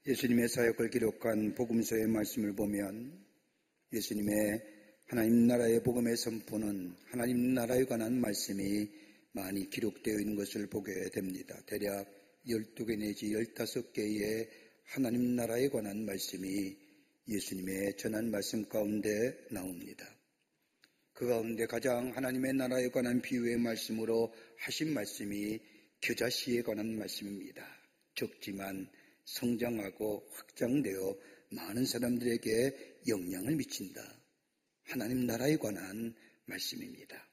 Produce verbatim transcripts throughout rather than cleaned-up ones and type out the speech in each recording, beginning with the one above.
예수님의 사역을 기록한 복음서의 말씀을 보면 예수님의 하나님 나라의 복음의 선포는 하나님 나라에 관한 말씀이 많이 기록되어 있는 것을 보게 됩니다. 대략 열두 개 내지 열다섯 개의 하나님 나라에 관한 말씀이 예수님의 전한 말씀 가운데 나옵니다. 그 가운데 가장 하나님의 나라에 관한 비유의 말씀으로 하신 말씀이 겨자씨에 관한 말씀입니다. 적지만 성장하고 확장되어 많은 사람들에게 영향을 미친다. 하나님 나라에 관한 말씀입니다.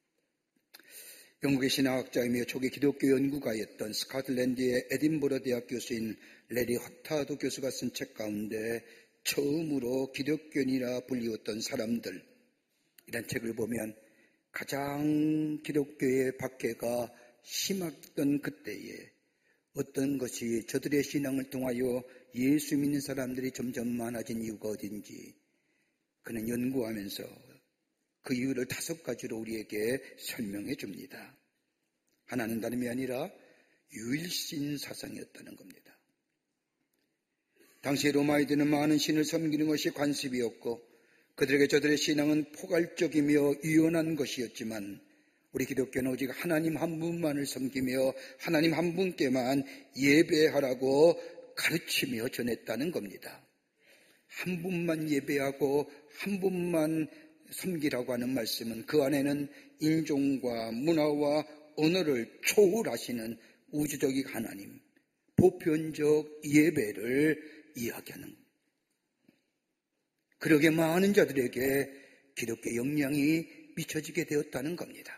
영국의 신학자이며 초기 기독교 연구가였던 스코틀랜드의 에딘버러 대학 교수인 레리 허타도 교수가 쓴 책 가운데 처음으로 기독교인이라 불리웠던 사람들, 이런 책을 보면 가장 기독교의 박해가 심했던 그때에 어떤 것이 저들의 신앙을 통하여 예수 믿는 사람들이 점점 많아진 이유가 어딘지 그는 연구하면서 그 이유를 다섯 가지로 우리에게 설명해 줍니다. 하나는 다름이 아니라 유일신 사상이었다는 겁니다. 당시 로마인들은 많은 신을 섬기는 것이 관습이었고 그들에게 저들의 신앙은 포괄적이며 유연한 것이었지만 우리 기독교는 오직 하나님 한 분만을 섬기며 하나님 한 분께만 예배하라고 가르치며 전했다는 겁니다. 한 분만 예배하고 한 분만 섬기라고 하는 말씀은 그 안에는 인종과 문화와 언어를 초월하시는 우주적인 하나님, 보편적 예배를 이야기하는 겁니다. 그러게 많은 자들에게 기독교 영향이 미쳐지게 되었다는 겁니다.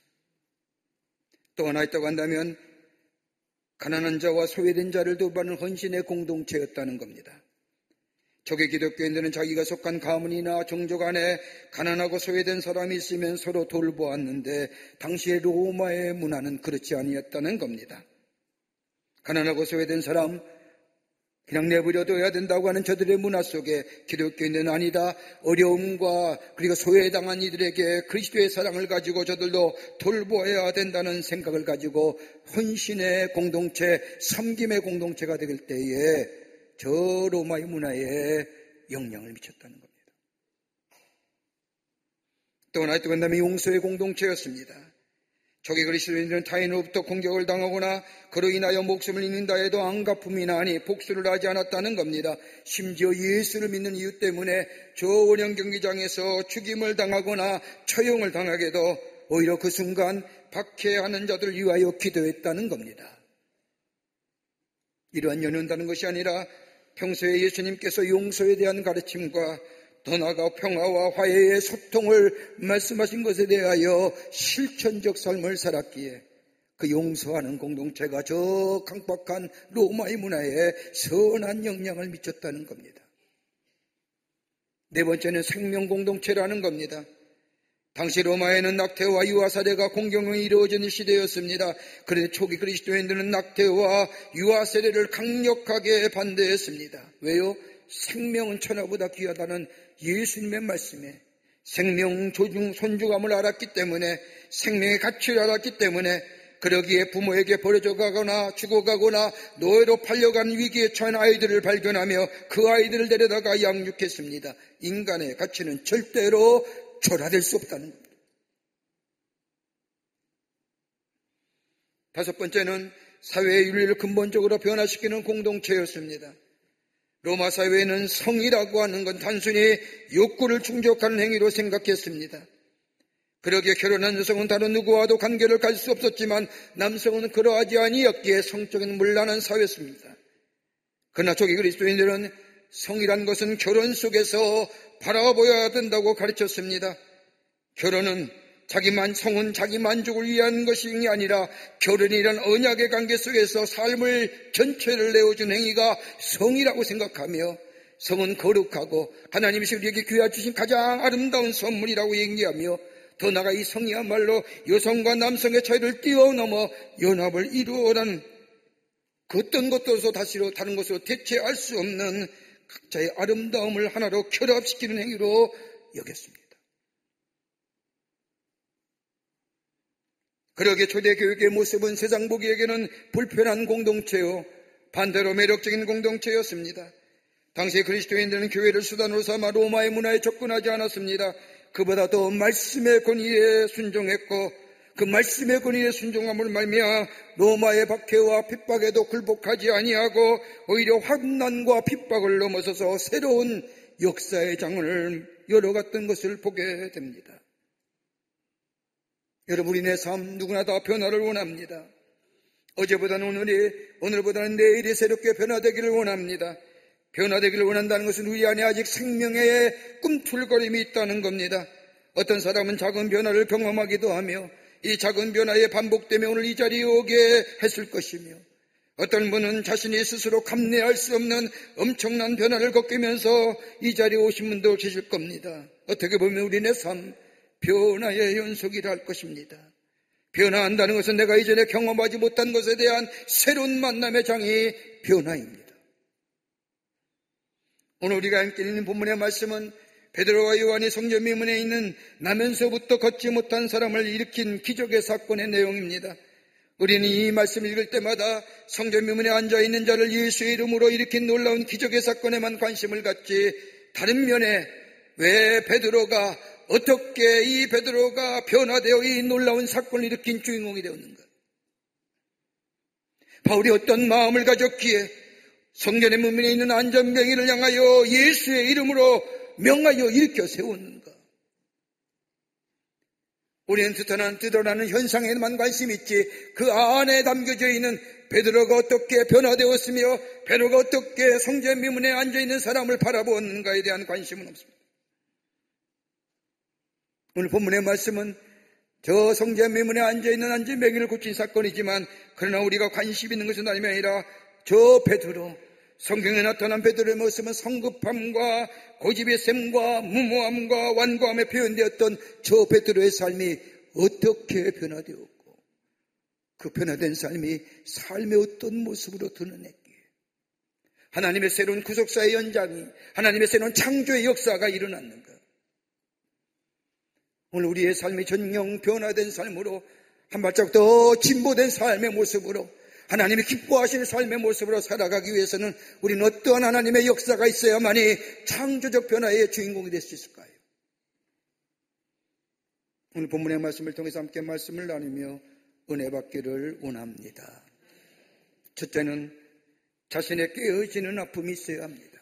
또 하나 있다고 한다면 가난한 자와 소외된 자를 돌보는 헌신의 공동체였다는 겁니다. 초기 기독교인들은 자기가 속한 가문이나 종족 안에 가난하고 소외된 사람이 있으면 서로 돌보았는데 당시의 로마의 문화는 그렇지 아니었다는 겁니다. 가난하고 소외된 사람 그냥 내버려둬야 된다고 하는 저들의 문화 속에 기독교인은 아니다. 어려움과 그리고 소외당한 이들에게 그리스도의 사랑을 가지고 저들도 돌보아야 된다는 생각을 가지고 헌신의 공동체, 섬김의 공동체가 될 때에 저 로마의 문화에 영향을 미쳤다는 겁니다. 또 하나 또 한다면 용서의 공동체였습니다. 초기 그리스도인들은 타인으로부터 공격을 당하거나 그로 인하여 목숨을 잃는다 해도 안갚음이나 하니 복수를 하지 않았다는 겁니다. 심지어 예수를 믿는 이유 때문에 저 원형 경기장에서 죽임을 당하거나 처형을 당하게도 오히려 그 순간 박해하는 자들을 위하여 기도했다는 겁니다. 이러한 연연다는 것이 아니라 평소에 예수님께서 용서에 대한 가르침과 더 나아가 평화와 화해의 소통을 말씀하신 것에 대하여 실천적 삶을 살았기에 그 용서하는 공동체가 저 강박한 로마의 문화에 선한 영향을 미쳤다는 겁니다. 네 번째는 생명 공동체라는 겁니다. 당시 로마에는 낙태와 유아사례가 공경으로 이루어지는 시대였습니다. 그런데 초기 그리스도인들은 낙태와 유아세례를 강력하게 반대했습니다. 왜요? 생명은 천하보다 귀하다는 예수님의 말씀에 생명 조중 손주감을 알았기 때문에 생명의 가치를 알았기 때문에 그러기에 부모에게 버려져 가거나 죽어가거나 노예로 팔려간 위기에 처한 아이들을 발견하며 그 아이들을 데려다가 양육했습니다. 인간의 가치는 절대로 초라될 수 없다는 겁니다. 다섯 번째는 사회의 윤리를 근본적으로 변화시키는 공동체였습니다. 로마 사회에는 성이라고 하는 건 단순히 욕구를 충족하는 행위로 생각했습니다. 그러기에 결혼한 여성은 다른 누구와도 관계를 가질 수 없었지만 남성은 그러하지 아니었기에 성적인 문란한 사회였습니다. 그러나 초기 그리스도인들은 성이란 것은 결혼 속에서 바라보아야 된다고 가르쳤습니다. 결혼은 자기만 성은 자기 만족을 위한 것이 아니라 결혼이란 언약의 관계 속에서 삶을 전체를 내어준 행위가 성이라고 생각하며 성은 거룩하고 하나님이 우리에게 귀하 주신 가장 아름다운 선물이라고 얘기하며 더 나아가 이 성이야말로 여성과 남성의 차이를 뛰어넘어 연합을 이루어라는 그 어떤 것도 다시로 다른 것으로 대체할 수 없는 각자의 아름다움을 하나로 결합시키는 행위로 여겼습니다. 그러기에 초대교육의 모습은 세상 보기에게는 불편한 공동체요 반대로 매력적인 공동체였습니다. 당시 그리스도인들은 교회를 수단으로 삼아 로마의 문화에 접근하지 않았습니다. 그보다 더 말씀의 권위에 순종했고 그 말씀의 권위에 순종함을 말미암아 로마의 박해와 핍박에도 굴복하지 아니하고 오히려 환난과 핍박을 넘어서서 새로운 역사의 장을 열어갔던 것을 보게 됩니다. 여러분, 우리의 삶 누구나 다 변화를 원합니다. 어제보다는 오늘이, 오늘보다는 내일이 새롭게 변화되기를 원합니다. 변화되기를 원한다는 것은 우리 안에 아직 생명의 꿈틀거림이 있다는 겁니다. 어떤 사람은 작은 변화를 경험하기도 하며 이 작은 변화의 반복되며 오늘 이 자리에 오게 했을 것이며 어떤 분은 자신이 스스로 감내할 수 없는 엄청난 변화를 겪으면서 이 자리에 오신 분도 계실 겁니다. 어떻게 보면 우리의 삶, 변화의 연속이라 할 것입니다. 변화한다는 것은 내가 이전에 경험하지 못한 것에 대한 새로운 만남의 장이 변화입니다. 오늘 우리가 함께 읽는 본문의 말씀은 베드로와 요한이 성전 미문에 있는 나면서부터 걷지 못한 사람을 일으킨 기적의 사건의 내용입니다. 우리는 이 말씀을 읽을 때마다 성전 미문에 앉아있는 자를 예수의 이름으로 일으킨 놀라운 기적의 사건에만 관심을 갖지 다른 면에 왜 베드로가 어떻게 이 베드로가 변화되어 이 놀라운 사건을 일으킨 주인공이 되었는가? 바울이 어떤 마음을 가졌기에 성전의 문면에 있는 안전병이를 향하여 예수의 이름으로 명하여 일으켜 세웠는가? 우리는 드러나는, 드러나는 현상에만 관심이 있지 그 안에 담겨져 있는 베드로가 어떻게 변화되었으며 베드로가 어떻게 성전 미문에 앉아있는 사람을 바라보았는가에 대한 관심은 없습니다. 오늘 본문의 말씀은 저 성전 미문에 앉아있는 안전병이를 고친 사건이지만 그러나 우리가 관심 있는 것은 아니라 저 베드로, 성경에 나타난 베드로의 모습은 성급함과 고집의 셈과 무모함과 완고함에 표현되었던 저 베드로의 삶이 어떻게 변화되었고 그 변화된 삶이 삶의 어떤 모습으로 드러냈기에 하나님의 새로운 구속사의 연장이, 하나님의 새로운 창조의 역사가 일어났는가? 오늘 우리의 삶이 전형 변화된 삶으로 한 발짝 더 진보된 삶의 모습으로 하나님이 기뻐하시는 삶의 모습으로 살아가기 위해서는 우리는 어떠한 하나님의 역사가 있어야만이 창조적 변화의 주인공이 될 수 있을까요? 오늘 본문의 말씀을 통해서 함께 말씀을 나누며 은혜 받기를 원합니다. 첫째는 자신의 깨어지는 아픔이 있어야 합니다.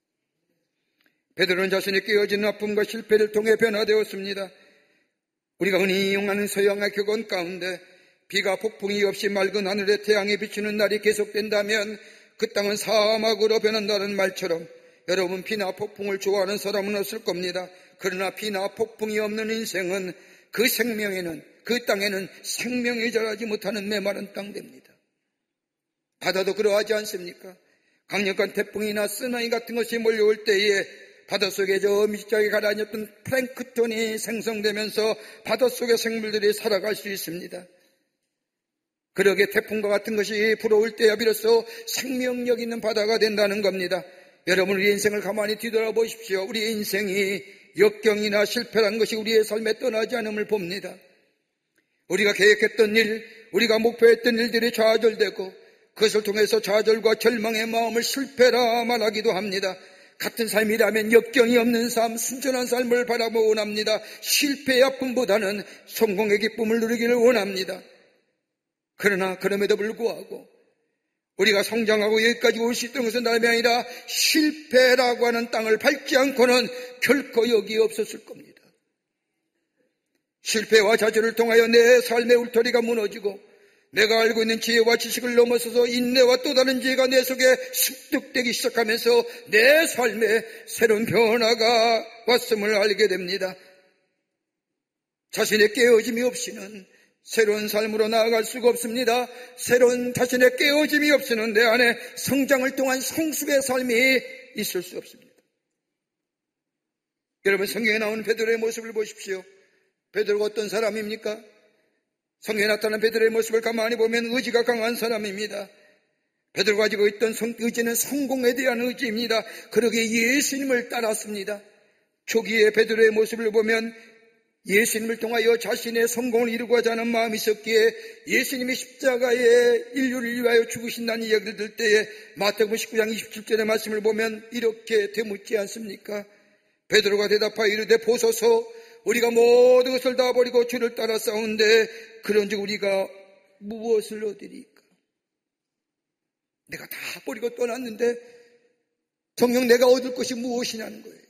베드로는 자신의 깨어지는 아픔과 실패를 통해 변화되었습니다. 우리가 흔히 이용하는 서양의 격언 가운데 비가 폭풍이 없이 맑은 하늘에 태양이 비추는 날이 계속된다면 그 땅은 사막으로 변한다는 말처럼 여러분, 비나 폭풍을 좋아하는 사람은 없을 겁니다. 그러나 비나 폭풍이 없는 인생은 그 생명에는, 그 땅에는 생명이 자라지 못하는 메마른 땅 됩니다. 바다도 그러하지 않습니까? 강력한 태풍이나 쓰나미 같은 것이 몰려올 때에 바닷속에 저 밑짝에 가라앉았던 플랭크톤이 생성되면서 바닷속의 생물들이 살아갈 수 있습니다. 그러게 태풍과 같은 것이 불어올 때야 비로소 생명력 있는 바다가 된다는 겁니다. 여러분, 우리 인생을 가만히 뒤돌아보십시오. 우리의 인생이 역경이나 실패라는 것이 우리의 삶에 떠나지 않음을 봅니다. 우리가 계획했던 일, 우리가 목표했던 일들이 좌절되고 그것을 통해서 좌절과 절망의 마음을 실패라 말하기도 합니다. 같은 삶이라면 역경이 없는 삶, 순전한 삶을 바라보고 원합니다. 실패의 아픔보다는 성공의 기쁨을 누리기를 원합니다. 그러나 그럼에도 불구하고 우리가 성장하고 여기까지 올 수 있던 것은 남이 아니라 실패라고 하는 땅을 밟지 않고는 결코 여기에 없었을 겁니다. 실패와 좌절을 통하여 내 삶의 울타리가 무너지고 내가 알고 있는 지혜와 지식을 넘어서서 인내와 또 다른 지혜가 내 속에 습득되기 시작하면서 내 삶에 새로운 변화가 왔음을 알게 됩니다. 자신의 깨어짐이 없이는 새로운 삶으로 나아갈 수가 없습니다. 새로운 자신의 깨어짐이 없이는 내 안에 성장을 통한 성숙의 삶이 있을 수 없습니다. 여러분, 성경에 나오는 베드로의 모습을 보십시오. 베드로가 어떤 사람입니까? 성경에 나타난 베드로의 모습을 가만히 보면 의지가 강한 사람입니다. 베드로가 가지고 있던 의지는 성공에 대한 의지입니다. 그러기에 예수님을 따랐습니다. 초기에 베드로의 모습을 보면 예수님을 통하여 자신의 성공을 이루고자 하는 마음이 있었기에 예수님이 십자가에 인류를 위하여 죽으신다는 이야기를 들 때에 마태복음 십구 장 이십칠 절의 말씀을 보면 이렇게 되묻지 않습니까? 베드로가 대답하여 이르되 보소서, 우리가 모든 것을 다 버리고 주를 따라 싸운데 그런즉 우리가 무엇을 얻으리까? 내가 다 버리고 떠났는데 정녕 내가 얻을 것이 무엇이냐는 거예요.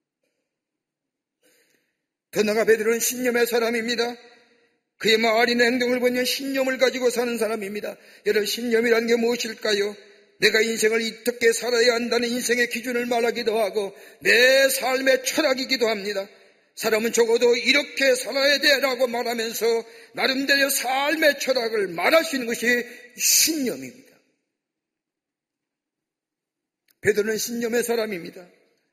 더 나아가 베드로는 신념의 사람입니다. 그의 말이나 행동을 보면 신념을 가지고 사는 사람입니다. 여러분, 신념이라는 게 무엇일까요? 내가 인생을 어떻게 살아야 한다는 인생의 기준을 말하기도 하고 내 삶의 철학이기도 합니다. 사람은 적어도 이렇게 살아야 돼라고 말하면서 나름대로 삶의 철학을 말할 수 있는 것이 신념입니다. 베드로는 신념의 사람입니다.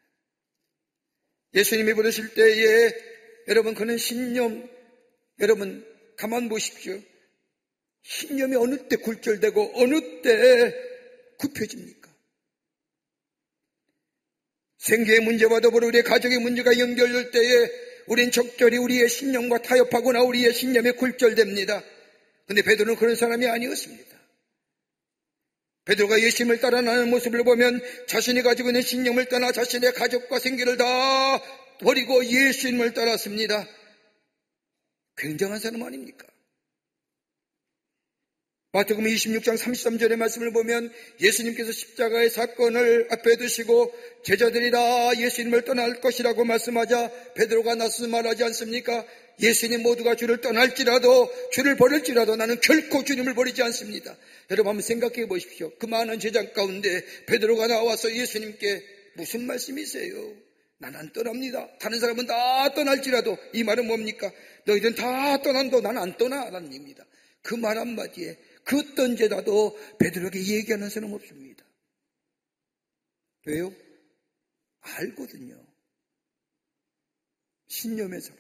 예수님이 부르실 때에 여러분, 그는 신념, 여러분 가만 보십시오. 신념이 어느 때 굴절되고 어느 때 굽혀집니까? 생계의 문제와 더불어 우리의 가족의 문제가 연결될 때에 우린 적절히 우리의 신념과 타협하거나 우리의 신념이 굴절됩니다. 그런데 베드로는 그런 사람이 아니었습니다. 베드로가 예수님을 따라 나가는 모습을 보면 자신이 가지고 있는 신념을 떠나 자신의 가족과 생계를 다 버리고 예수님을 따랐습니다. 굉장한 사람 아닙니까? 마태복음 이십육 장 삼십삼 절의 말씀을 보면 예수님께서 십자가의 사건을 앞에 두시고 제자들이 다 예수님을 떠날 것이라고 말씀하자 베드로가 나서서 말하지 않습니까? 예수님 모두가 주를 떠날지라도 주를 버릴지라도 나는 결코 주님을 버리지 않습니다. 여러분 한번 생각해 보십시오. 그 많은 제자 가운데 베드로가 나와서 예수님께 무슨 말씀이세요? 난 안 떠납니다. 다른 사람은 다 떠날지라도, 이 말은 뭡니까? 너희들은 다 떠난도 난 안 떠나 라는 얘기입니다. 그 말 한마디에 그 어떤 제자도 베드로에게 얘기하는 사람 없습니다. 왜요? 알거든요. 신념의 사람.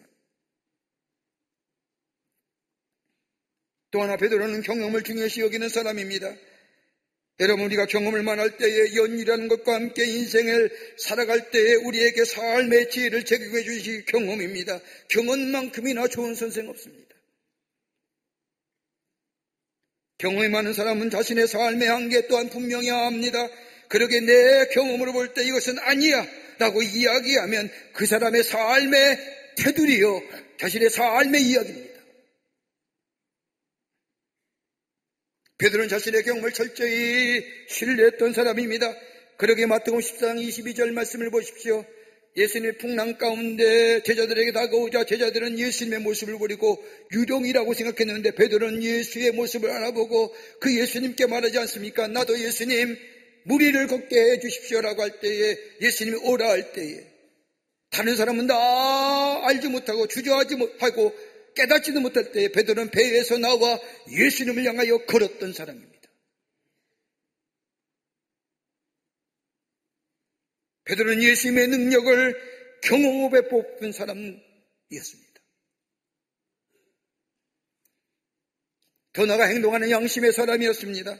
또 하나 베드로는 경험을 중요시 여기는 사람입니다. 여러분, 우리가 경험을 만할 때에 연이라는 것과 함께 인생을 살아갈 때에 우리에게 삶의 지혜를 제공해 주신 경험입니다. 경험만큼이나 좋은 선생 없습니다. 경험이 많은 사람은 자신의 삶의 한계 또한 분명히 압니다. 그러게 내 경험으로 볼 때 이것은 아니야 라고 이야기하면 그 사람의 삶의 테두리요, 자신의 삶의 이야기입니다. 베드로는 자신의 경험을 철저히 신뢰했던 사람입니다. 그러게 마태복음 십사 장 이십이 절 말씀을 보십시오. 예수님의 풍랑 가운데 제자들에게 다가오자 제자들은 예수님의 모습을 버리고 유령이라고 생각했는데 베드로는 예수의 모습을 알아보고 그 예수님께 말하지 않습니까? 나도 예수님 물 위를 걷게 해 주십시오라고 할 때에, 예수님이 오라 할 때에 다른 사람은 다 알지 못하고 주저하지 못하고 깨닫지도 못할 때에 베드로는 배에서 나와 예수님을 향하여 걸었던 사람입니다. 베드로는 예수님의 능력을 경험업에 뽑은 사람이었습니다. 더 나아가 행동하는 양심의 사람이었습니다.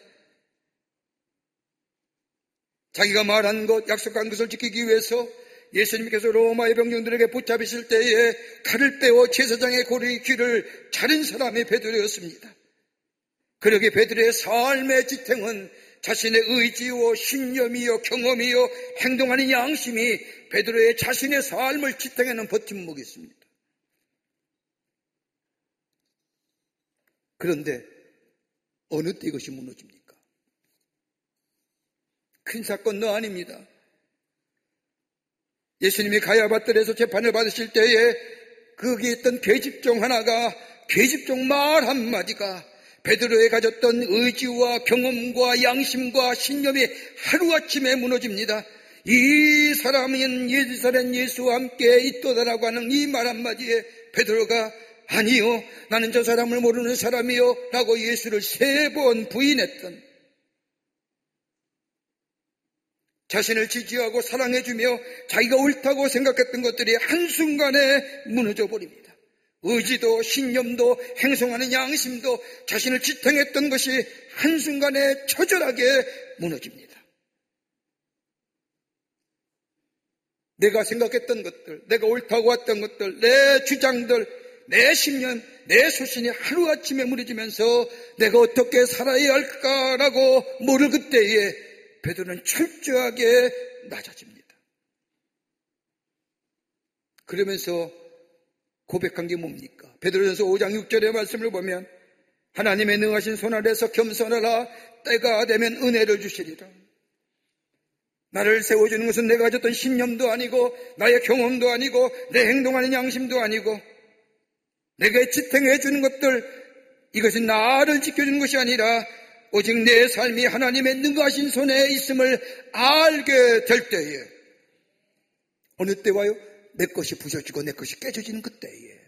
자기가 말한 것, 약속한 것을 지키기 위해서 예수님께서 로마의 병정들에게 붙잡으실 때에 칼을 빼어 제사장의 고리 귀를 자른 사람이 베드로였습니다. 그러기에 베드로의 삶의 지탱은 자신의 의지요, 신념이요, 경험이요, 행동하는 양심이 베드로의 자신의 삶을 지탱하는 버팀목이 있습니다. 그런데 어느 때 이것이 무너집니까? 큰 사건도 아닙니다. 예수님이 가야바들에서 재판을 받으실 때에 거기에 있던 계집종 하나가, 계집종 말 한마디가 베드로에 가졌던 의지와 경험과 양심과 신념이 하루아침에 무너집니다. 이 사람은 예루살렘 예수와 함께 있도다라고 하는 이 말 한마디에 베드로가 아니요, 나는 저 사람을 모르는 사람이요 라고 예수를 세 번 부인했던, 자신을 지지하고 사랑해주며 자기가 옳다고 생각했던 것들이 한순간에 무너져 버립니다. 의지도 신념도 행동하는 양심도 자신을 지탱했던 것이 한순간에 처절하게 무너집니다. 내가 생각했던 것들, 내가 옳다고 왔던 것들, 내 주장들, 내 신념, 내 소신이 하루아침에 무너지면서 내가 어떻게 살아야 할까라고 모를 그때에 베드로는 철저하게 낮아집니다. 그러면서 고백한 게 뭡니까? 베드로전서 오 장 육 절의 말씀을 보면 하나님의 능하신 손 아래서 겸손하라. 때가 되면 은혜를 주시리라. 나를 세워주는 것은 내가 가졌던 신념도 아니고 나의 경험도 아니고 내 행동하는 양심도 아니고 내게 지탱해 주는 것들, 이것은 나를 지켜주는 것이 아니라 오직 내 삶이 하나님의 능하신 손에 있음을 알게 될 때에, 어느 때 와요? 내 것이 부서지고 내 것이 깨져지는 그때에.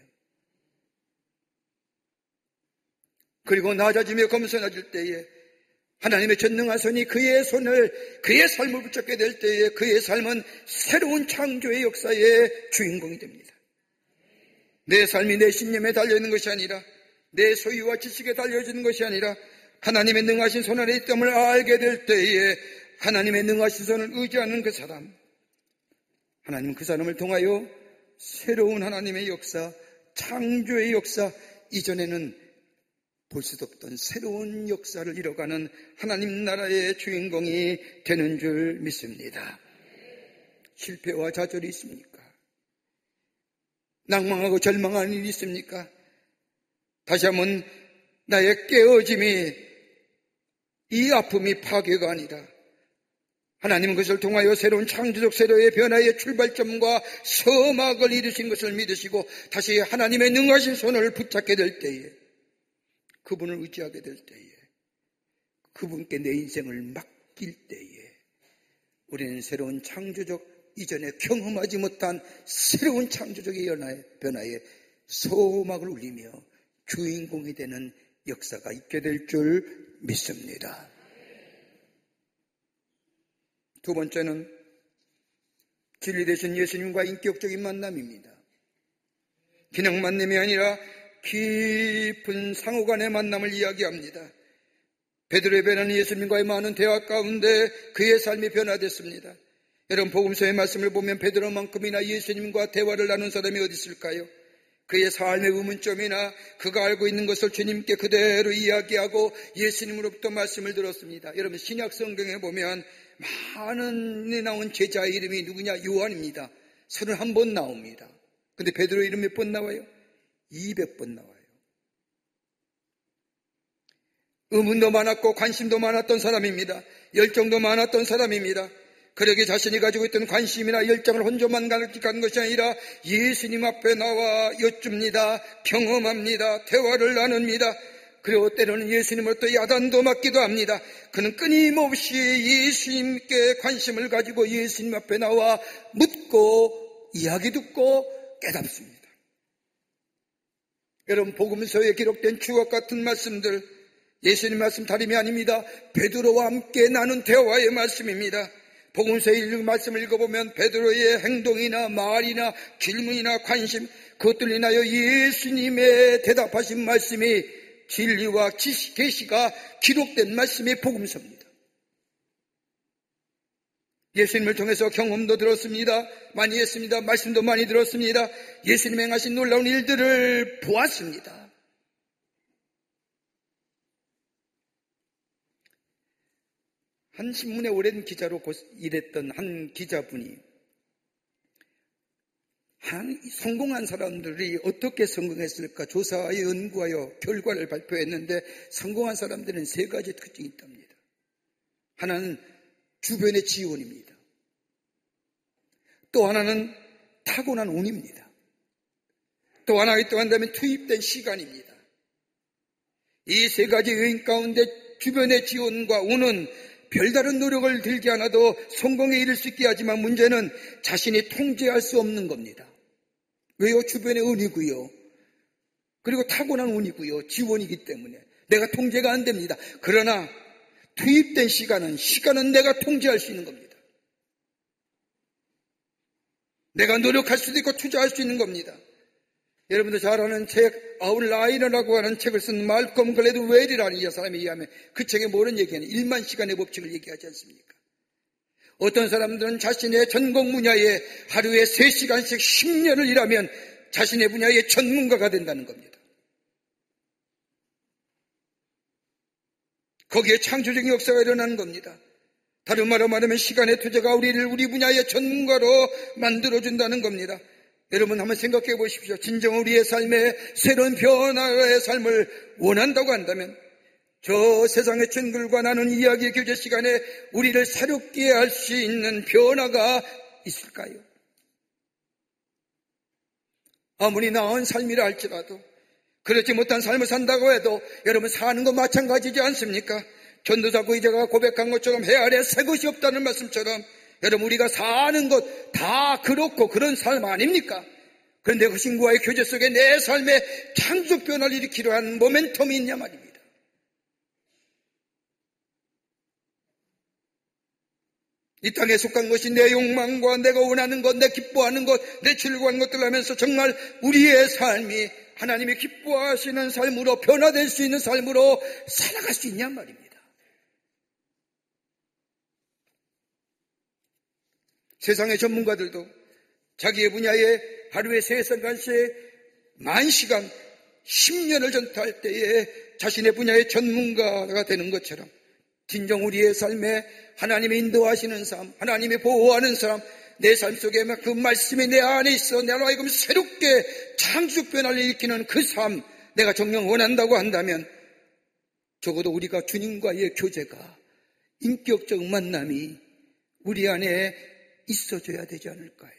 그리고 낮아지며 겸손해질 때에 하나님의 전능한 손이 그의 손을, 그의 삶을 붙잡게 될 때에 그의 삶은 새로운 창조의 역사의 주인공이 됩니다. 내 삶이 내 신념에 달려있는 것이 아니라 내 소유와 지식에 달려있는 것이 아니라 하나님의 능하신 손 안에 있음을 알게 될 때에 하나님의 능하신 손을 의지하는 그 사람, 하나님은 그 사람을 통하여 새로운 하나님의 역사, 창조의 역사, 이전에는 볼 수도 없던 새로운 역사를 이뤄가는 하나님 나라의 주인공이 되는 줄 믿습니다. 실패와 좌절이 있습니까? 낭망하고 절망하는 일이 있습니까? 다시 한번 나의 깨어짐이, 이 아픔이 파괴가 아니라 하나님은 그것을 통하여 새로운 창조적 세대의 변화의 출발점과 서막을 이루신 것을 믿으시고 다시 하나님의 능하신 손을 붙잡게 될 때에, 그분을 의지하게 될 때에, 그분께 내 인생을 맡길 때에 우리는 새로운 창조적, 이전에 경험하지 못한 새로운 창조적인 변화에 소막을 울리며 주인공이 되는 역사가 있게 될 줄 믿습니다. 두 번째는 진리 되신 예수님과 인격적인 만남입니다. 그냥 만남이 아니라 깊은 상호간의 만남을 이야기합니다. 베드로의 변화는 예수님과의 많은 대화 가운데 그의 삶이 변화됐습니다. 여러분, 복음서의 말씀을 보면 베드로만큼이나 예수님과 대화를 나눈 사람이 어디 있을까요? 그의 삶의 의문점이나 그가 알고 있는 것을 주님께 그대로 이야기하고 예수님으로부터 말씀을 들었습니다. 여러분, 신약 성경에 보면 많은 나온 제자의 이름이 누구냐? 요한입니다. 서른한 번 나옵니다. 근데 베드로 이름 몇 번 나와요? 이백 번 나와요. 의문도 많았고 관심도 많았던 사람입니다. 열정도 많았던 사람입니다. 그러게 자신이 가지고 있던 관심이나 열정을 혼자만 가는 것이 아니라 예수님 앞에 나와 여쭙니다. 경험합니다. 대화를 나눕니다. 그리고 때로는 예수님으로부터 야단도 맞기도 합니다. 그는 끊임없이 예수님께 관심을 가지고 예수님 앞에 나와 묻고 이야기 듣고 깨닫습니다. 여러분, 복음서에 기록된 추억 같은 말씀들, 예수님 말씀 다름이 아닙니다. 베드로와 함께 나눈 대화의 말씀입니다. 복음서의 말씀을 읽어보면 베드로의 행동이나 말이나 질문이나 관심, 그것들로 인하여 예수님의 대답하신 말씀이, 진리와 지식, 계시가 기록된 말씀이 복음서입니다. 예수님을 통해서 경험도 들었습니다. 많이 했습니다. 말씀도 많이 들었습니다. 예수님 행하신 놀라운 일들을 보았습니다. 한 신문의 오랜 기자로 일했던 한 기자분이 한 성공한 사람들이 어떻게 성공했을까 조사하여 연구하여 결과를 발표했는데, 성공한 사람들은 세 가지 특징이 있답니다. 하나는 주변의 지원입니다. 또 하나는 타고난 운입니다. 또 하나 또 한다면 투입된 시간입니다. 이 세 가지 요인 가운데 주변의 지원과 운은 별다른 노력을 들지 않아도 성공에 이를 수 있게 하지만 문제는 자신이 통제할 수 없는 겁니다. 왜요? 주변의 운이고요. 그리고 타고난 운이고요. 지원이기 때문에 내가 통제가 안 됩니다. 그러나 투입된 시간은, 시간은 내가 통제할 수 있는 겁니다. 내가 노력할 수도 있고 투자할 수 있는 겁니다. 여러분들 잘 아는 책, 아웃라이너라고 하는 책을 쓴 말콤 글래드웰이라는 이 사람에 의하면 그 책에 뭐는 얘기하냐? 일만 시간의 법칙을 얘기하지 않습니까? 어떤 사람들은 자신의 전공 분야에 하루에 세 시간씩 십 년을 일하면 자신의 분야의 전문가가 된다는 겁니다. 거기에 창조적인 역사가 일어나는 겁니다. 다른 말로 말하면 시간의 투자가 우리를 우리 분야의 전문가로 만들어준다는 겁니다. 여러분 한번 생각해 보십시오. 진정 우리의 삶에 새로운 변화의 삶을 원한다고 한다면 저 세상의 친구들과 나눈 이야기의 교제 시간에 우리를 새롭게 할 수 있는 변화가 있을까요? 아무리 나은 삶이라 할지라도 그렇지 못한 삶을 산다고 해도 여러분 사는 거 마찬가지지 않습니까? 전도자 구이자가 고백한 것처럼 해 아래 새 것이 없다는 말씀처럼 여러분 우리가 사는 것 다 그렇고 그런 삶 아닙니까? 그런데 그 신구와의 교제 속에 내 삶에 창조적 변화를 일으키려 하는 모멘텀이 있냐 말입니다. 이 땅에 속한 것이 내 욕망과 내가 원하는 것, 내 기뻐하는 것, 내 즐거워하는 것들 하면서 정말 우리의 삶이 하나님이 기뻐하시는 삶으로 변화될 수 있는 삶으로 살아갈 수 있냐 말입니다. 세상의 전문가들도 자기의 분야에 하루에 세 시간씩 만 시간, 십 년을 전투할 때에 자신의 분야의 전문가가 되는 것처럼 진정 우리의 삶에 하나님이 인도하시는 삶, 하나님이 보호하는 삶, 내 삶 속에 그 말씀이 내 안에 있어 내로 하여금 새롭게 창조적 변화를 일으키는 그 삶, 내가 정녕 원한다고 한다면 적어도 우리가 주님과의 교제가, 인격적 만남이 우리 안에 있어줘야 되지 않을까요?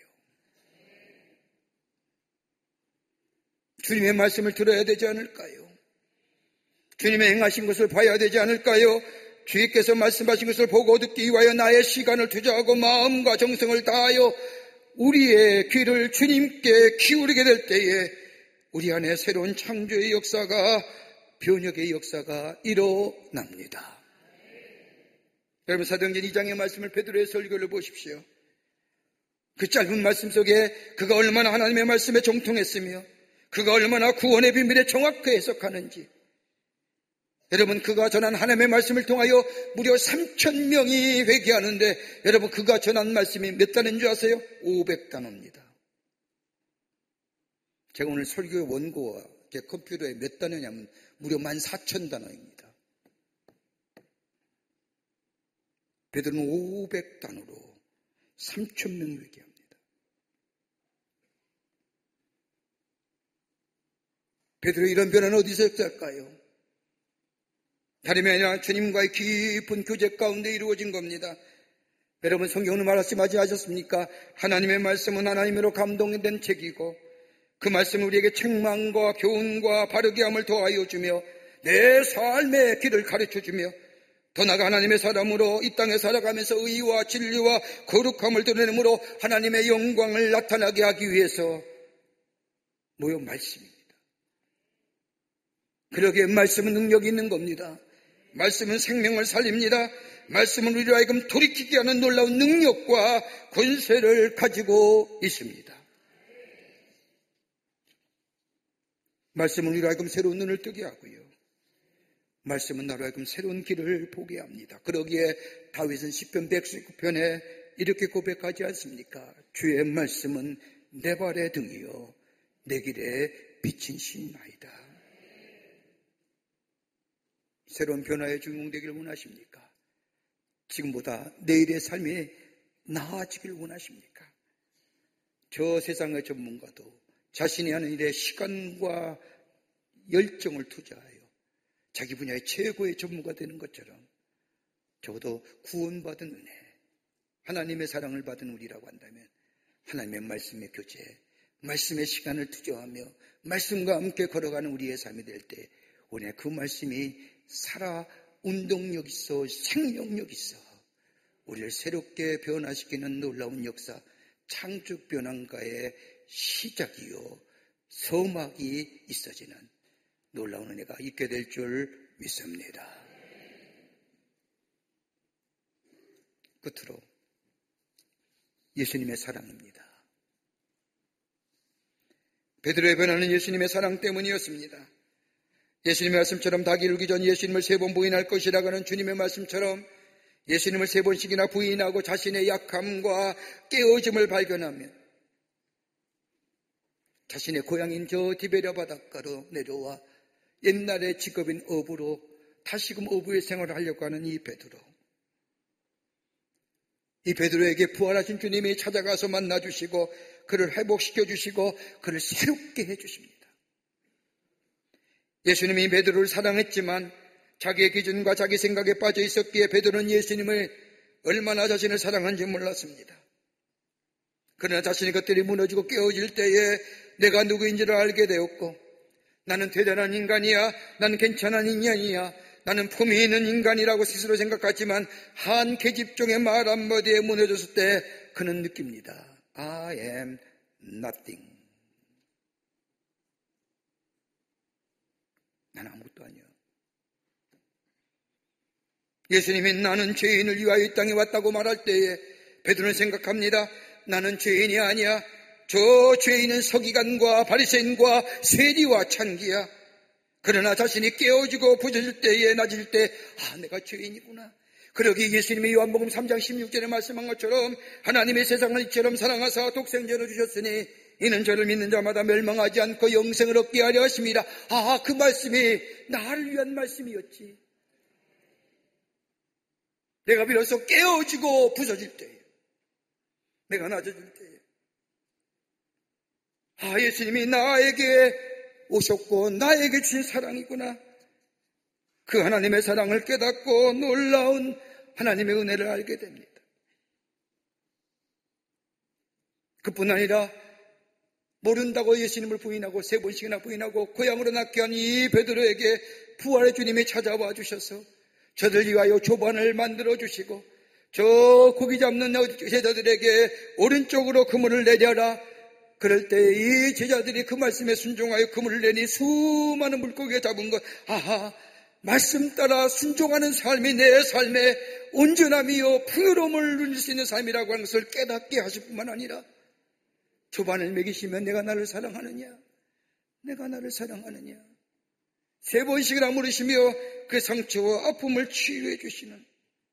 주님의 말씀을 들어야 되지 않을까요? 주님의 행하신 것을 봐야 되지 않을까요? 주께서 말씀하신 것을 보고 듣기 위하여 나의 시간을 투자하고 마음과 정성을 다하여 우리의 귀를 주님께 기울이게 될 때에 우리 안에 새로운 창조의 역사가, 변혁의 역사가 일어납니다. 여러분 사도행전 이 장의 말씀을 베드로의 설교를 보십시오. 그 짧은 말씀 속에 그가 얼마나 하나님의 말씀에 정통했으며 그가 얼마나 구원의 비밀에 정확하게 해석하는지, 여러분 그가 전한 하나님의 말씀을 통하여 무려 삼천 명이 회개하는데 여러분 그가 전한 말씀이 몇 단어인 줄 아세요? 오백 단어입니다. 제가 오늘 설교의 원고와 제 컴퓨터에 몇 단어냐면 무려 만 사천 단어입니다. 베드로는 오백 단어로 삼천 명 회개합니다. 베드로의 이런 변화는 어디서 있을까요? 다름이 아니라 주님과의 깊은 교제 가운데 이루어진 겁니다. 여러분 성경은 말씀하지 않으셨습니까? 하나님의 말씀은 하나님으로 감동된 책이고 그 말씀은 우리에게 책망과 교훈과 바르게 함을 더하여 주며 내 삶의 길을 가르쳐 주며 더 나아가 하나님의 사람으로 이 땅에 살아가면서 의와 진리와 거룩함을 드러내므로 하나님의 영광을 나타나게 하기 위해서 모여 말씀입니다. 그러기에 말씀은 능력이 있는 겁니다. 말씀은 생명을 살립니다. 말씀은 우리로 하여금 돌이키게 하는 놀라운 능력과 권세를 가지고 있습니다. 말씀은 우리로 하여금 새로운 눈을 뜨게 하고요. 말씀은 나로 하여금 새로운 길을 보게 합니다. 그러기에 다윗은 시편 백십구 편에 이렇게 고백하지 않습니까? 주의 말씀은 내 발의 등이요 내 길에 비친 신나이다. 새로운 변화의 주인공 되기를 원하십니까? 지금보다 내일의 삶이 나아지기를 원하십니까? 저 세상의 전문가도 자신이 하는 일에 시간과 열정을 투자하여 자기 분야의 최고의 전문가 되는 것처럼 적어도 구원받은 은혜, 하나님의 사랑을 받은 우리라고 한다면 하나님의 말씀의 교제, 말씀의 시간을 투자하며 말씀과 함께 걸어가는 우리의 삶이 될 때 오늘 그 말씀이 살아 운동력 있어 생명력 있어 우리를 새롭게 변화시키는 놀라운 역사, 창조 변화가의 시작이요 서막이 있어지는 놀라운 은혜가 있게 될 줄 믿습니다. 끝으로 예수님의 사랑입니다. 베드로의 변화는 예수님의 사랑 때문이었습니다. 예수님의 말씀처럼 닭이 울기 전 예수님을 세 번 부인할 것이라고 하는 주님의 말씀처럼 예수님을 세 번씩이나 부인하고 자신의 약함과 깨어짐을 발견하며 자신의 고향인 저 디베랴 바닷가로 내려와 옛날의 직업인 어부로 다시금 어부의 생활을 하려고 하는 이 베드로. 이 베드로에게 부활하신 주님이 찾아가서 만나주시고 그를 회복시켜주시고 그를 새롭게 해주십니다. 예수님이 베드로를 사랑했지만 자기의 기준과 자기 생각에 빠져 있었기에 베드로는 예수님을 얼마나 자신을 사랑한지 몰랐습니다. 그러나 자신의 것들이 무너지고 깨어질 때에 내가 누구인지를 알게 되었고 나는 대단한 인간이야, 나는 괜찮은 인간이야, 나는 품이 있는 인간이라고 스스로 생각하지만 한 계집종의 말 한마디에 무너졌을 때 그는 느낍니다. I am nothing. 난 아무것도 아니야. 예수님이 나는 죄인을 위하여 이 땅에 왔다고 말할 때에 베드로는 생각합니다. 나는 죄인이 아니야. 저 죄인은 서기관과 바리새인과 세리와 창기야. 그러나 자신이 깨어지고 부서질 때에 낮을 때 아, 내가 죄인이구나. 그러기 예수님이 요한복음 삼 장 십육 절에 말씀한 것처럼 하나님의 세상을 이처럼 사랑하사 독생자를 주셨으니 이는 저를 믿는 자마다 멸망하지 않고 영생을 얻게 하려 하심이라. 아, 그 말씀이 나를 위한 말씀이었지. 내가 비로소 깨어지고 부서질 때에, 내가 낮아질 때에 아, 예수님이 나에게 오셨고 나에게 주신 사랑이구나. 그 하나님의 사랑을 깨닫고 놀라운 하나님의 은혜를 알게 됩니다. 그뿐 아니라 모른다고 예수님을 부인하고 세 번씩이나 부인하고 고향으로 낳게 한 이 베드로에게 부활의 주님이 찾아와 주셔서 저들 위하여 조반을 만들어 주시고 저 고기 잡는 제자들에게 오른쪽으로 그물을 내려라. 그럴 때 이 제자들이 그 말씀에 순종하여 그물을 내니 수많은 물고기가 잡은 것. 아하, 말씀 따라 순종하는 삶이 내 삶의 온전함이요 풍요로움을 누릴 수 있는 삶이라고 하는 것을 깨닫게 하실 뿐만 아니라 조반을 먹이시면 내가 나를 사랑하느냐, 내가 나를 사랑하느냐 세 번씩이나 물으시며 그 상처와 아픔을 치유해 주시는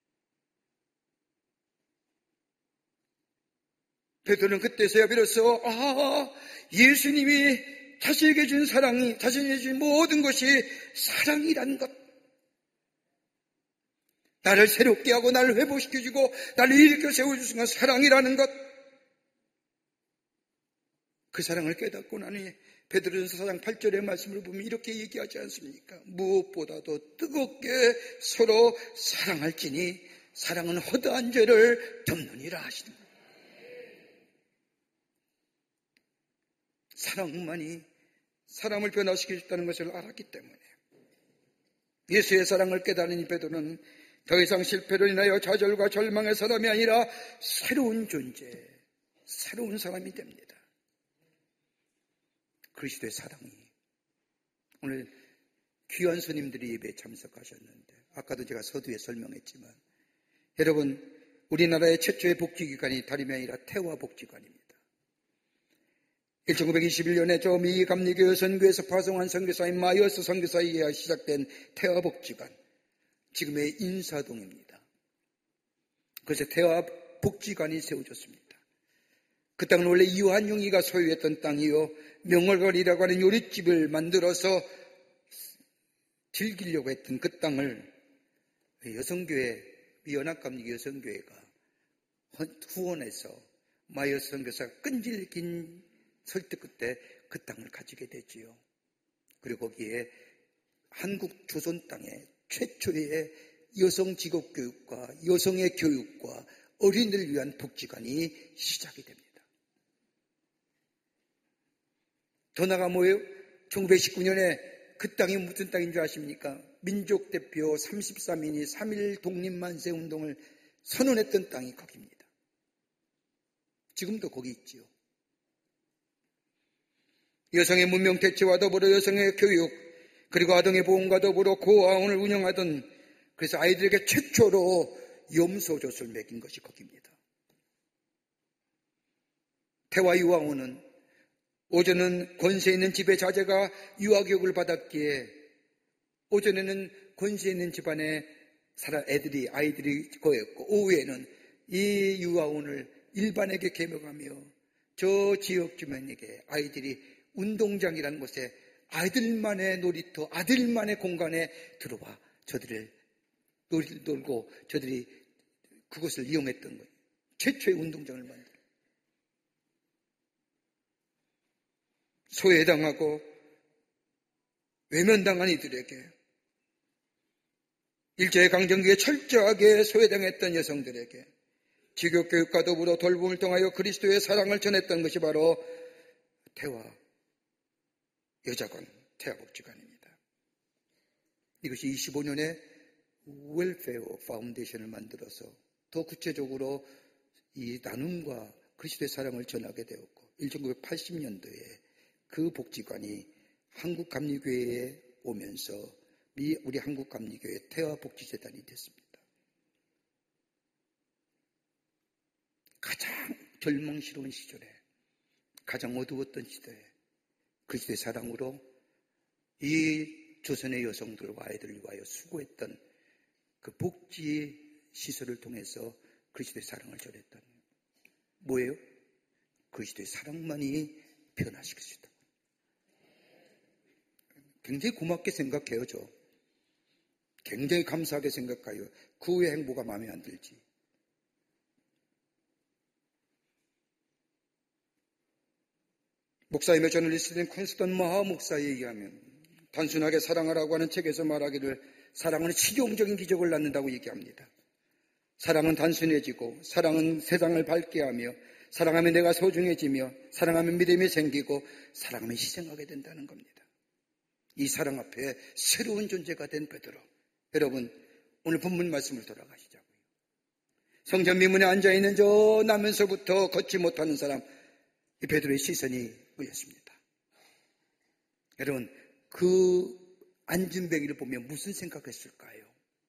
베드로는 그때서야 비로소 아, 예수님이 자신에게 준 사랑이, 자신에게 준 모든 것이 사랑이라는 것, 나를 새롭게 하고 나를 회복시켜주고 나를 일으켜 세워주신 건 사랑이라는 것, 그 사랑을 깨닫고 나니 베드로전서 사 장 팔 절의 말씀을 보면 이렇게 얘기하지 않습니까? 무엇보다도 뜨겁게 서로 사랑할지니 사랑은 허다한 죄를 덮느니라 하시는 거예요. 사랑만이 사람을 변화시킬 수 있다는 것을 알았기 때문에 예수의 사랑을 깨달은 이 베드로는 더 이상 실패로 인하여 좌절과 절망의 사람이 아니라 새로운 존재, 새로운 사람이 됩니다. 그리스도의 사랑이 오늘 귀한 스님들이 예배에 참석하셨는데 아까도 제가 서두에 설명했지만 여러분 우리나라의 최초의 복지기관이 다름이 아니라 태화복지관입니다. 천구백이십일 년에 저 미 감리교 선교에서 파송한 선교사인 마이어스 선교사에 의해 시작된 태화복지관, 지금의 인사동입니다. 그래서 태화복지관이 세워졌습니다. 그 땅은 원래 이완용이가 소유했던 땅이요 명월거리라고 하는 요리집을 만들어서 즐기려고 했던 그 땅을 여성교회, 미연합감리교 여성교회가 후원해서 마이어스 선교사가 끈질긴 설득 끝에 그 땅을 가지게 되지요. 그리고 거기에 한국 조선 땅에 최초의 여성 직업 교육과 여성의 교육과 어린이를 위한 복지관이 시작이 됩니다. 더 나아가 뭐예요? 천구백십구 년에 그 땅이 무슨 땅인 줄 아십니까? 민족 대표 삼십삼 인이 삼 일 독립만세 운동을 선언했던 땅이 거기입니다. 지금도 거기 있지요. 여성의 문명 대체와 더불어 여성의 교육 그리고 아동의 보험과 더불어 고아원을 운영하던, 그래서 아이들에게 최초로 염소젖을 먹인 것이 거기입니다. 태화유아원은 오전은 권세 있는 집의 자제가 유아교육을 받았기에 오전에는 권세 있는 집안의 사람 애들이 아이들이 거였고, 오후에는 이 유아원을 일반에게 개명하며 저 지역 주민에게 아이들이 운동장이라는 곳에 아이들만의 놀이터, 아들만의 공간에 들어와 저들을 놀이를 놀고 저들이 그것을 이용했던 거예요. 최초의 운동장을 만들어. 소외당하고 외면당한 이들에게, 일제강점기에 철저하게 소외당했던 여성들에게 지교교육과 더불어 돌봄을 통하여 그리스도의 사랑을 전했던 것이 바로 태화 여자관, 태화복지관입니다. 이것이 이십오 년에 웰페어 파운데이션을 만들어서 더 구체적으로 이 나눔과 그리스도의 사랑을 전하게 되었고, 천구백팔십 년도에 그 복지관이 한국감리교회에 오면서 우리 한국감리교회 태화복지재단이 됐습니다. 가장 절망스러운 시절에, 가장 어두웠던 시대에 그리스도의 사랑으로 이 조선의 여성들과 아이들을 위하여 수고했던 그 복지 시설을 통해서 그리스도의 사랑을 전했던, 뭐예요? 그리스도의 사랑만이 변화시켰다. 굉장히 고맙게 생각해요. 저 굉장히 감사하게 생각해요. 그 후의 행보가 마음에 안 들지. 목사이며 저널리스트인 콘스턴 마하 목사에 의하면 단순하게 사랑하라고 하는 책에서 말하기를 사랑은 실용적인 기적을 낳는다고 얘기합니다. 사랑은 단순해지고, 사랑은 세상을 밝게 하며, 사랑하면 내가 소중해지며, 사랑하면 믿음이 생기고, 사랑하면 희생하게 된다는 겁니다. 이 사랑 앞에 새로운 존재가 된 베드로. 여러분, 오늘 본문 말씀을 돌아가시자고요. 성전 미문에 앉아있는 저 나면서부터 걷지 못하는 사람, 이 베드로의 시선이 보였습니다. 여러분, 그 안진뱅이를 보면 무슨 생각했을까요?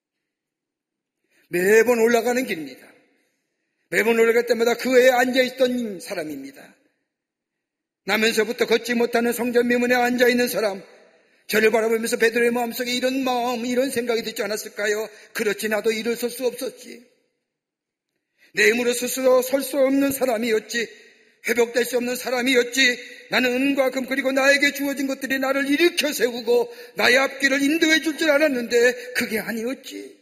매번 올라가는 길입니다. 매번 올라갈 때마다 그에 앉아있던 사람입니다. 나면서부터 걷지 못하는 성전 미문에 앉아있는 사람, 저를 바라보면서 베드로의 마음속에 이런 마음, 이런 생각이 듣지 않았을까요? 그렇지, 나도 일어설 수 없었지. 내 힘으로 스스로 설 수 없는 사람이었지. 회복될 수 없는 사람이었지. 나는 은과 금 그리고 나에게 주어진 것들이 나를 일으켜 세우고 나의 앞길을 인도해 줄 줄 알았는데 그게 아니었지.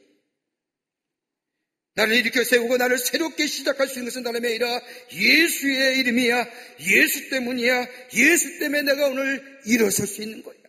나를 일으켜 세우고 나를 새롭게 시작할 수 있는 것은 다름이 아니라 예수의 이름이야. 예수 때문이야. 예수 때문에 내가 오늘 일어설 수 있는 거야.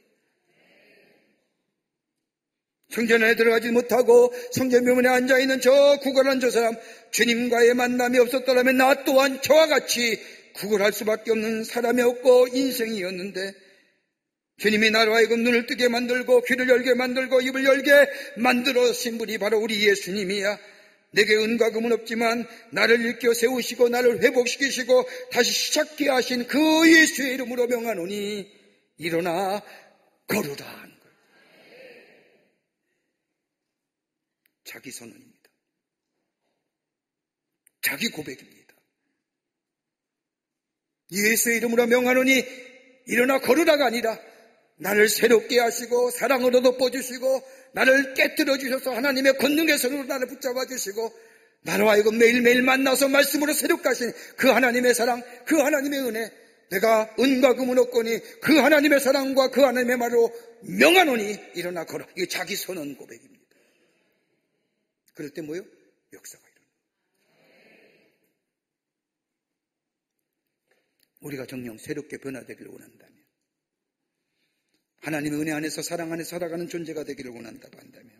성전 안에 들어가지 못하고 성전 묘문에 앉아있는 저 구걸한 저 사람, 주님과의 만남이 없었더라면 나 또한 저와 같이 구걸할 수밖에 없는 사람이었고 인생이었는데, 주님이 나로 하여금 눈을 뜨게 만들고 귀를 열게 만들고 입을 열게 만들어신 분이 바로 우리 예수님이야. 내게 은과 금은 없지만 나를 일으켜 세우시고 나를 회복시키시고 다시 시작케 하신 그 예수의 이름으로 명하노니 일어나 걸으라 하는 거예요. 자기 선언입니다. 자기 고백입니다. 예수의 이름으로 명하노니 일어나 걸으라가 아니라 나를 새롭게 하시고 사랑으로 덮어주시고 나를 깨뜨려 주셔서 하나님의 권능의 손으로 나를 붙잡아 주시고 나로 하여금 매일매일 만나서 말씀으로 새롭게 하신 그 하나님의 사랑, 그 하나님의 은혜, 내가 은과 금은 없거니 그 하나님의 사랑과 그 하나님의 말로 명하노니 일어나 걸어. 이게 자기 선언 고백입니다. 그럴 때 뭐예요? 역사가 일어나요. 우리가 정녕 새롭게 변화되기를 원한다면, 하나님의 은혜 안에서 사랑 안에 살아가는 존재가 되기를 원한다고 한다면,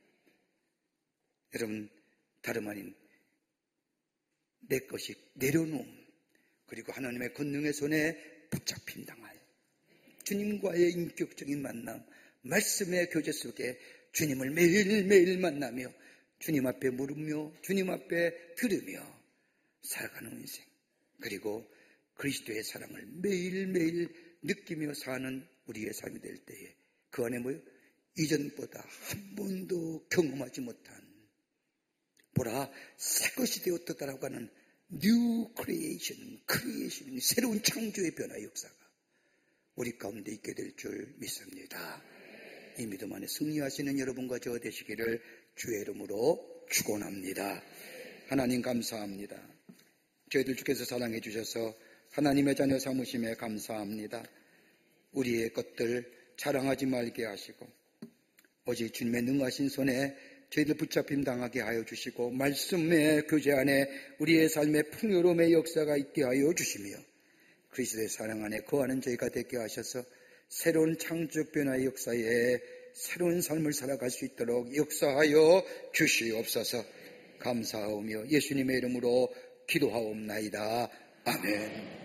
여러분, 다름 아닌 내 것이 내려놓음, 그리고 하나님의 권능의 손에 붙잡힘 당할 주님과의 인격적인 만남, 말씀의 교제 속에 주님을 매일매일 만나며 주님 앞에 물으며 주님 앞에 들으며 살아가는 인생, 그리고 그리스도의 사랑을 매일매일 느끼며 사는 우리의 삶이 될 때에 그 안에 뭐요? 이전보다 한 번도 경험하지 못한, 보라 새것이 되었다라고 하는 뉴 크리에이션, 크리에이션, 새로운 창조의 변화의 역사가 우리 가운데 있게 될 줄 믿습니다. 이 믿음 안에 승리하시는 여러분과 저 되시기를 주의 이름으로 축원합니다. 하나님 감사합니다. 저희들 주께서 사랑해 주셔서 하나님의 자녀 삼으심에 감사합니다. 우리의 것들 자랑하지 말게 하시고 오직 주님의 능하신 손에 저희들 붙잡힘 당하게 하여 주시고 말씀의 교제 안에 우리의 삶의 풍요로움의 역사가 있게 하여 주시며 그리스도의 사랑 안에 거하는 저희가 되게 하셔서 새로운 창조적 변화의 역사에 새로운 삶을 살아갈 수 있도록 역사하여 주시옵소서. 감사하오며 예수님의 이름으로 기도하옵나이다. 아멘.